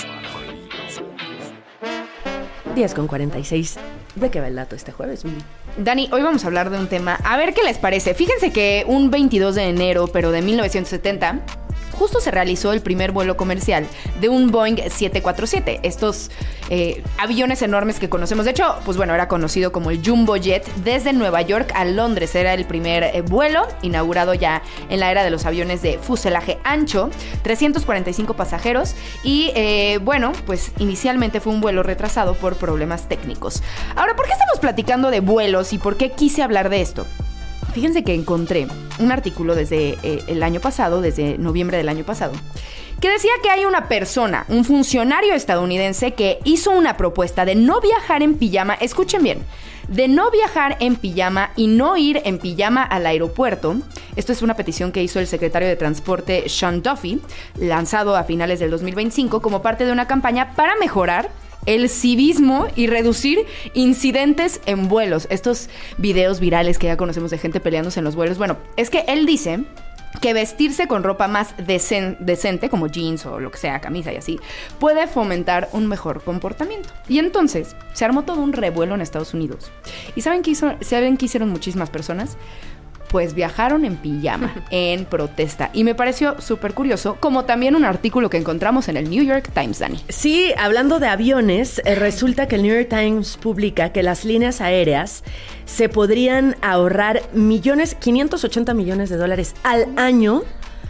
10:46. ¿De qué va el dato este jueves, Billy? Dani, hoy vamos a hablar de un tema. A ver qué les parece. Fíjense que un 22 de enero, pero de 1970... justo se realizó el primer vuelo comercial de un Boeing 747. Estos aviones enormes que conocemos. De hecho, pues bueno, era conocido como el Jumbo Jet desde Nueva York a Londres. Era el primer vuelo inaugurado ya en la era de los aviones de fuselaje ancho. 345 pasajeros. Y bueno, pues inicialmente fue un vuelo retrasado por problemas técnicos. Ahora, ¿por qué estamos platicando de vuelos y por qué quise hablar de esto? Fíjense que encontré un artículo desde el año pasado, desde noviembre del año pasado, que decía que hay una persona, un funcionario estadounidense que hizo una propuesta de no viajar en pijama, escuchen bien, de no viajar en pijama y no ir en pijama al aeropuerto. Esto es una petición que hizo el secretario de Transporte Sean Duffy, lanzado a finales del 2025 como parte de una campaña para mejorar el civismo y reducir incidentes en vuelos. Estos videos virales que ya conocemos de gente peleándose en los vuelos. Bueno, es que él dice que vestirse con ropa más decente, como jeans o lo que sea, camisa y así, puede fomentar un mejor comportamiento. Y entonces se armó todo un revuelo en Estados Unidos. ¿Y saben qué hicieron muchísimas personas? Pues viajaron en pijama, en protesta. Y me pareció súper curioso, como también un artículo que encontramos en el New York Times, Dani. Sí, hablando de aviones, resulta que el New York Times publica que las líneas aéreas se podrían ahorrar 580 millones de dólares al año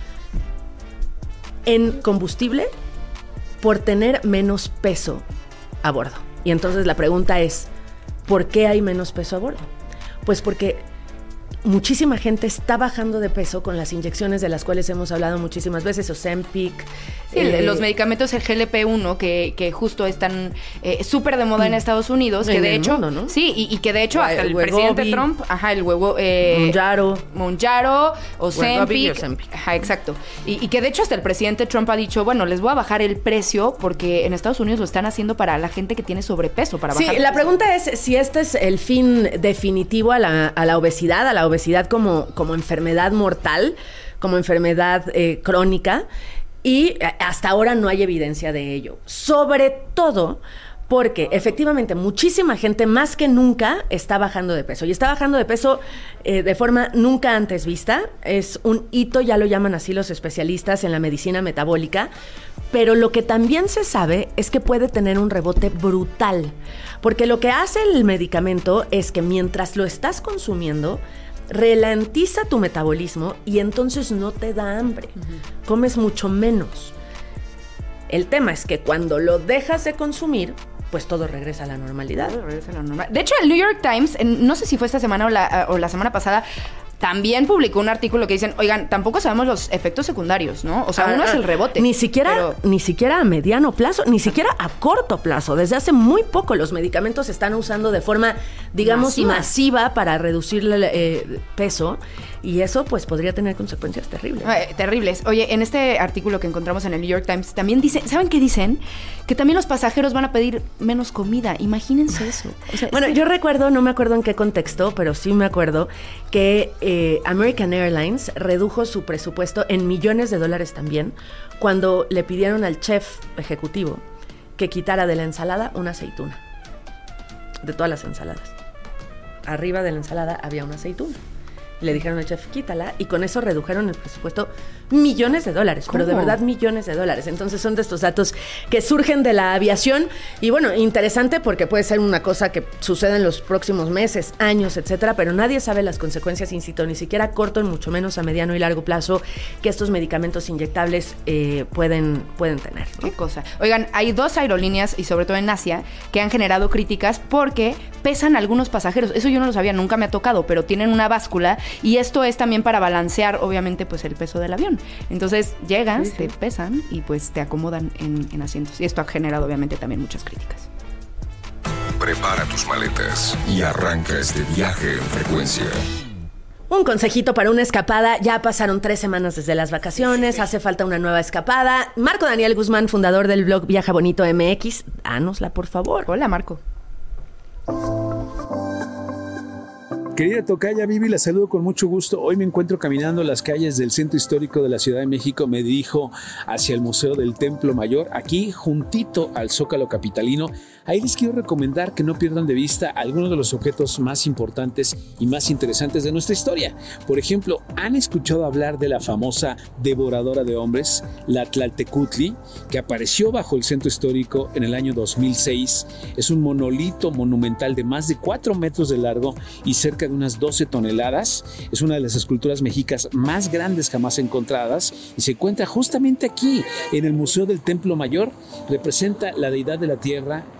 en combustible por tener menos peso a bordo. Y entonces la pregunta es, ¿por qué hay menos peso a bordo? Pues porque muchísima gente está bajando de peso con las inyecciones de las cuales hemos hablado muchísimas veces, Ozempic. Sí, los medicamentos, el GLP-1, que justo están súper de moda en Estados Unidos, que de hecho, mundo, ¿no? Sí, y que de hecho hasta el presidente Trump, el huevo, Mounjaro, Ozempic, ajá, exacto, y que de hecho hasta el presidente Trump ha dicho, bueno, les voy a bajar el precio porque en Estados Unidos lo están haciendo para la gente que tiene sobrepeso, para bajar. Sí, la pregunta es si este es el fin definitivo a la obesidad como enfermedad mortal, como enfermedad crónica, y hasta ahora no hay evidencia de ello. Sobre todo porque efectivamente muchísima gente más que nunca está bajando de peso, y está bajando de peso de forma nunca antes vista. Es un hito, ya lo llaman así los especialistas en la medicina metabólica, pero lo que también se sabe es que puede tener un rebote brutal, porque lo que hace el medicamento es que mientras lo estás consumiendo, ralentiza tu metabolismo y entonces no te da hambre. Comes mucho menos. El tema es que cuando lo dejas de consumir, pues todo regresa a la normalidad. De hecho, el New York Times, no sé si fue esta semana o la semana pasada, también publicó un artículo que dicen, oigan, tampoco sabemos los efectos secundarios, ¿no? O sea, uno es el rebote. Ni siquiera a mediano plazo, ni siquiera a corto plazo. Desde hace muy poco los medicamentos se están usando de forma, digamos, masiva para reducir el peso. Y eso, pues, podría tener consecuencias terribles. Terribles. Oye, en este artículo que encontramos en el New York Times, también dicen, ¿saben qué dicen? Que también los pasajeros van a pedir menos comida. Imagínense eso. O sea, bueno, yo recuerdo, no me acuerdo en qué contexto, pero sí me acuerdo que American Airlines redujo su presupuesto en millones de dólares también cuando le pidieron al chef ejecutivo que quitara de la ensalada una aceituna. De todas las ensaladas. Arriba de la ensalada había una aceituna. Le dijeron al chef, quítala, y con eso redujeron el presupuesto millones de dólares. ¿Cómo? Pero de verdad millones de dólares. Entonces son de estos datos que surgen de la aviación, y bueno, interesante porque puede ser una cosa que suceda en los próximos meses, años, etcétera, pero nadie sabe las consecuencias, insisto, ni siquiera a corto, ni mucho menos a mediano y largo plazo, que estos medicamentos inyectables pueden tener, ¿no? Qué cosa. Oigan, hay 2 aerolíneas, y sobre todo en Asia, que han generado críticas porque pesan algunos pasajeros. Eso yo no lo sabía, nunca me ha tocado, pero tienen una báscula. Y esto es también para balancear, obviamente, pues el peso del avión. Entonces llegas, te pesan y pues te acomodan en asientos. Y esto ha generado, obviamente, también muchas críticas. Prepara tus maletas y arranca este viaje en frecuencia. Un consejito para una escapada. Ya pasaron 3 semanas desde las vacaciones. Hace falta una nueva escapada. Marco Daniel Guzmán, fundador del blog Viaja Bonito MX. Dánosla, por favor. Hola, Marco. Querida tocaya Vivi, la saludo con mucho gusto. Hoy me encuentro caminando las calles del centro histórico de la Ciudad de México. Me dirijo hacia el Museo del Templo Mayor, aquí juntito al Zócalo capitalino. Ahí les quiero recomendar que no pierdan de vista algunos de los objetos más importantes y más interesantes de nuestra historia. Por ejemplo, ¿han escuchado hablar de la famosa devoradora de hombres, la Tlaltecutli, que apareció bajo el centro histórico en el año 2006? Es un monolito monumental de más de 4 metros de largo y cerca de unas 12 toneladas. Es una de las esculturas mexicas más grandes jamás encontradas y se encuentra justamente aquí, en el Museo del Templo Mayor. Representa la deidad de la tierra,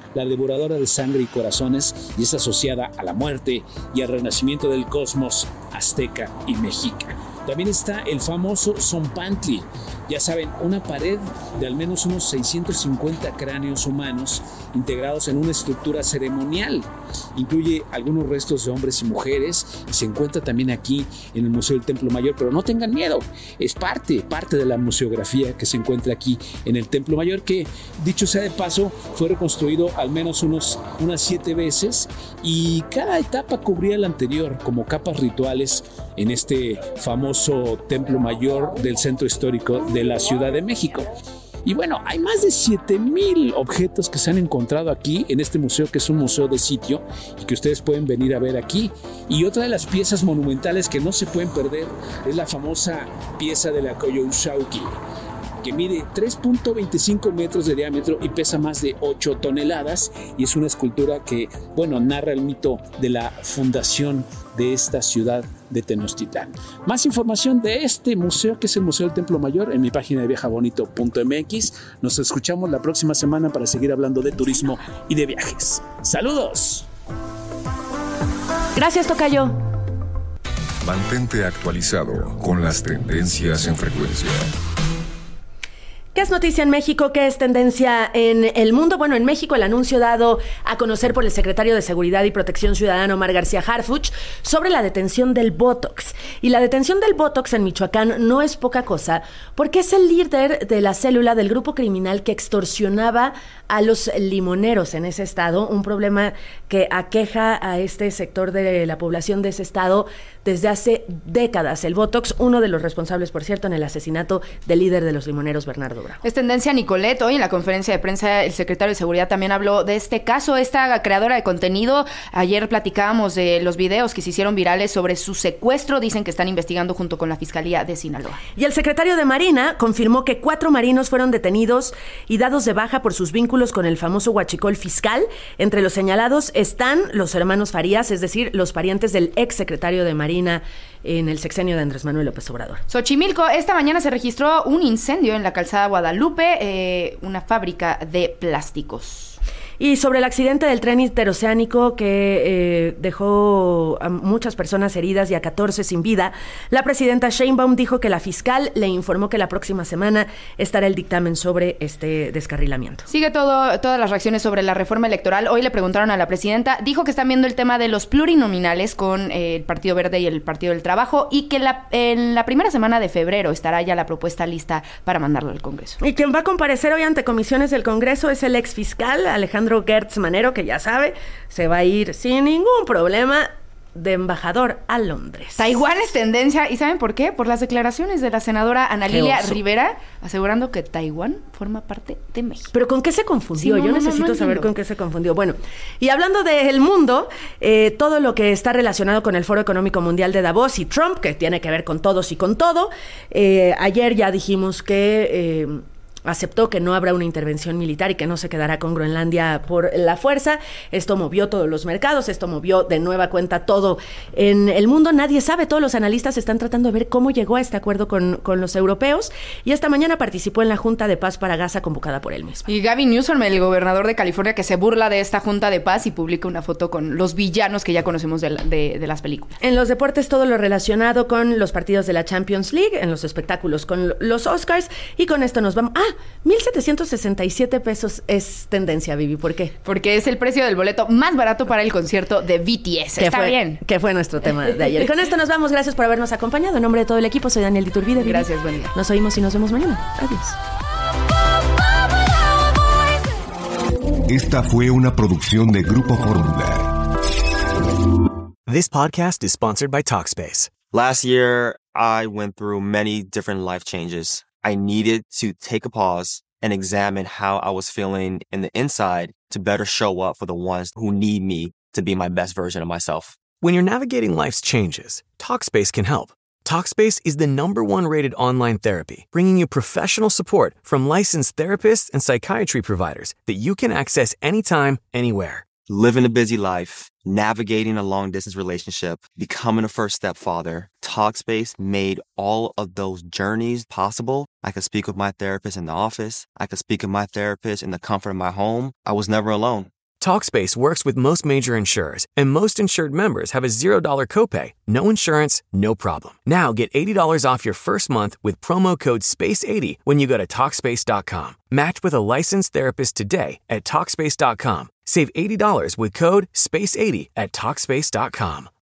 la devoradora de sangre y corazones, y es asociada a la muerte y al renacimiento del cosmos azteca y mexica. También está el famoso Zompantli, ya saben, una pared de al menos unos 650 cráneos humanos integrados en una estructura ceremonial. Incluye algunos restos de hombres y mujeres y se encuentra también aquí en el Museo del Templo Mayor, pero no tengan miedo, es parte de la museografía que se encuentra aquí en el Templo Mayor, que dicho sea de paso fue reconstruido al menos unas 7 veces y cada etapa cubría la anterior como capas rituales en este famoso Templo Mayor del Centro Histórico de la Ciudad de México. Y bueno, hay más de 7,000 objetos que se han encontrado aquí en este museo, que es un museo de sitio y que ustedes pueden venir a ver aquí. Y otra de las piezas monumentales que no se pueden perder es la famosa pieza de la Coyolxauhqui, que mide 3.25 metros de diámetro y pesa más de 8 toneladas y es una escultura que, bueno, narra el mito de la fundación de esta ciudad de Tenochtitlán. Más información de este museo, que es el Museo del Templo Mayor, en mi página de viajabonito.mx. Nos escuchamos la próxima semana para seguir hablando de turismo y de viajes. ¡Saludos! Gracias, tocayo. Mantente actualizado con las tendencias en frecuencia. ¿Qué es noticia en México? ¿Qué es tendencia en el mundo? Bueno, en México el anuncio dado a conocer por el secretario de Seguridad y Protección Ciudadana, Omar García Harfuch, sobre la detención del Botox. Y la detención del Botox en Michoacán no es poca cosa, porque es el líder de la célula del grupo criminal que extorsionaba a los limoneros en ese estado, un problema que aqueja a este sector de la población de ese estado desde hace décadas. El Botox, uno de los responsables, por cierto, en el asesinato del líder de los limoneros, Bernardo Bravo. Es tendencia, Nicolette. Hoy en la conferencia de prensa el secretario de Seguridad también habló de este caso. Esta creadora de contenido, ayer platicábamos de los videos que se hicieron virales sobre su secuestro. Dicen que están investigando junto con la Fiscalía de Sinaloa. Y el secretario de Marina confirmó que 4 marinos fueron detenidos y dados de baja por sus vínculos con el famoso huachicol fiscal. Entre los señalados están los hermanos Farías, es decir, los parientes del ex secretario de Marina en el sexenio de Andrés Manuel López Obrador. Xochimilco, esta mañana se registró un incendio en la calzada Guadalupe, una fábrica de plásticos. Y sobre el accidente del tren interoceánico que dejó a muchas personas heridas y a 14 sin vida, la presidenta Sheinbaum dijo que la fiscal le informó que la próxima semana estará el dictamen sobre este descarrilamiento. Sigue todas las reacciones sobre la reforma electoral. Hoy le preguntaron a la presidenta, dijo que están viendo el tema de los plurinominales con el Partido Verde y el Partido del Trabajo y que en la primera semana de febrero estará ya la propuesta lista para mandarlo al Congreso. Y quien va a comparecer hoy ante comisiones del Congreso es el ex fiscal Alejandro Gertz Manero, que ya sabe, se va a ir sin ningún problema de embajador a Londres. Taiwán es tendencia, ¿y saben por qué? Por las declaraciones de la senadora Ana Lilia Rivera asegurando que Taiwán forma parte de México. ¿Pero con qué se confundió? Sí, Yo necesito saber con qué se confundió. Bueno, y hablando del mundo, todo lo que está relacionado con el Foro Económico Mundial de Davos y Trump, que tiene que ver con todos y con todo, ayer ya dijimos que aceptó que no habrá una intervención militar y que no se quedará con Groenlandia por la fuerza. Esto movió todos los mercados, esto movió de nueva cuenta todo en el mundo. Nadie sabe, todos los analistas están tratando de ver cómo llegó a este acuerdo con los europeos y esta mañana participó en la Junta de Paz para Gaza convocada por él mismo. Y Gavin Newsom, el gobernador de California, que se burla de esta Junta de Paz y publica una foto con los villanos que ya conocemos de las películas. En los deportes, todo lo relacionado con los partidos de la Champions League, en los espectáculos con los Oscars, y con esto nos vamos... 1,767 pesos es tendencia, Vivi. ¿Por qué? Porque es el precio del boleto más barato para el concierto de BTS. Está bien. Que fue nuestro tema de ayer. Y con esto nos vamos. Gracias por habernos acompañado. En nombre de todo el equipo, soy Daniel Iturbide. Gracias, buen día. Nos oímos y nos vemos mañana. Adiós. Esta fue una producción de Grupo Fórmula. This podcast is sponsored by Talkspace. Last year, I went through many different life changes. I needed to take a pause and examine how I was feeling in the inside to better show up for the ones who need me to be my best version of myself. When you're navigating life's changes, Talkspace can help. Talkspace is the #1 rated online therapy, bringing you professional support from licensed therapists and psychiatry providers that you can access anytime, anywhere. Living a busy life, navigating a long-distance relationship, becoming a first-step father, Talkspace made all of those journeys possible. I could speak with my therapist in the office. I could speak with my therapist in the comfort of my home. I was never alone. Talkspace works with most major insurers, and most insured members have a $0 copay, no insurance, no problem. Now get $80 off your first month with promo code SPACE80 when you go to Talkspace.com. Match with a licensed therapist today at Talkspace.com. Save $80 with code SPACE80 at Talkspace.com.